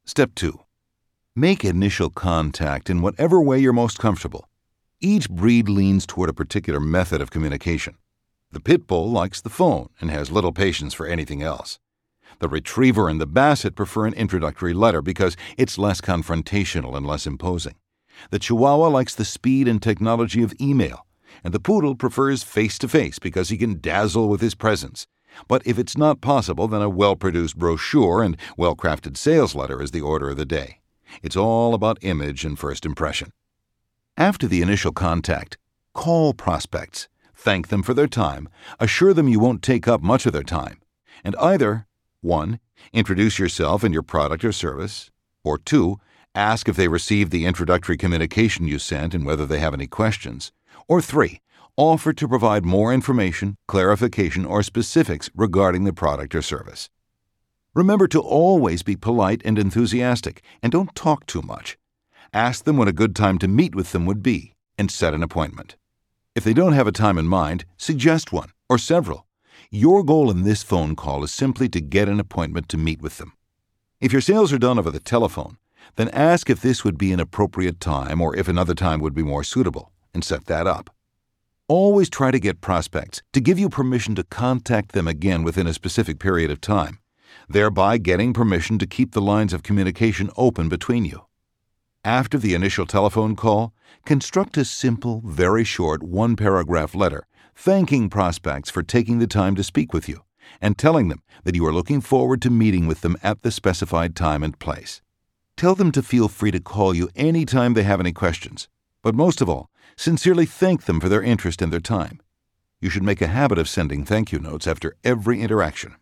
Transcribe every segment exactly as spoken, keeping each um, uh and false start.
Step two. Make initial contact in whatever way you're most comfortable. Each breed leans toward a particular method of communication. The Pit Bull likes the phone and has little patience for anything else. The Retriever and the Basset prefer an introductory letter because it's less confrontational and less imposing. The Chihuahua likes the speed and technology of email, and the Poodle prefers face-to-face because he can dazzle with his presence. But if it's not possible, then a well-produced brochure and well-crafted sales letter is the order of the day. It's all about image and first impression. After the initial contact, call prospects, thank them for their time, assure them you won't take up much of their time, and either one. Introduce yourself and your product or service, or two. Ask if they received the introductory communication you sent and whether they have any questions, or three. Offer to provide more information, clarification, or specifics regarding the product or service. Remember to always be polite and enthusiastic, and don't talk too much. Ask them when a good time to meet with them would be, and set an appointment. If they don't have a time in mind, suggest one, or several. Your goal in this phone call is simply to get an appointment to meet with them. If your sales are done over the telephone, then ask if this would be an appropriate time or if another time would be more suitable, and set that up. Always try to get prospects to give you permission to contact them again within a specific period of time, thereby getting permission to keep the lines of communication open between you. After the initial telephone call, construct a simple, very short, one-paragraph letter thanking prospects for taking the time to speak with you and telling them that you are looking forward to meeting with them at the specified time and place. Tell them to feel free to call you anytime they have any questions, but most of all, sincerely thank them for their interest and their time. You should make a habit of sending thank you notes after every interaction.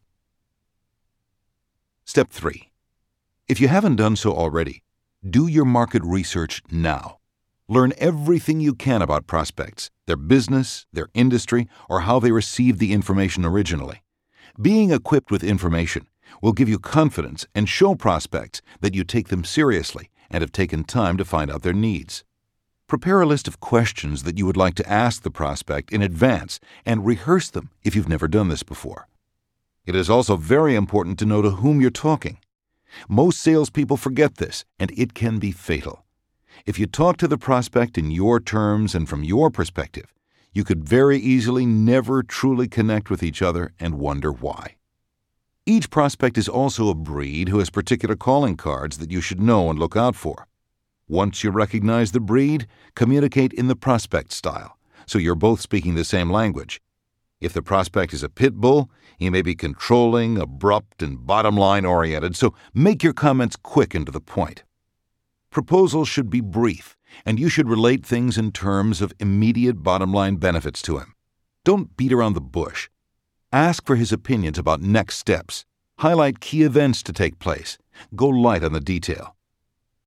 Step three. If you haven't done so already, do your market research now. Learn everything you can about prospects, their business, their industry, or how they received the information originally. Being equipped with information will give you confidence and show prospects that you take them seriously and have taken time to find out their needs. Prepare a list of questions that you would like to ask the prospect in advance and rehearse them if you've never done this before. It is also very important to know to whom you're talking. Most salespeople forget this, and it can be fatal. If you talk to the prospect in your terms and from your perspective, you could very easily never truly connect with each other and wonder why. Each prospect is also a breed who has particular calling cards that you should know and look out for. Once you recognize the breed, communicate in the prospect style, so you're both speaking the same language. If the prospect is a pit bull, he may be controlling, abrupt, and bottom-line oriented, so make your comments quick and to the point. Proposals should be brief, and you should relate things in terms of immediate bottom-line benefits to him. Don't beat around the bush. Ask for his opinions about next steps. Highlight key events to take place. Go light on the detail.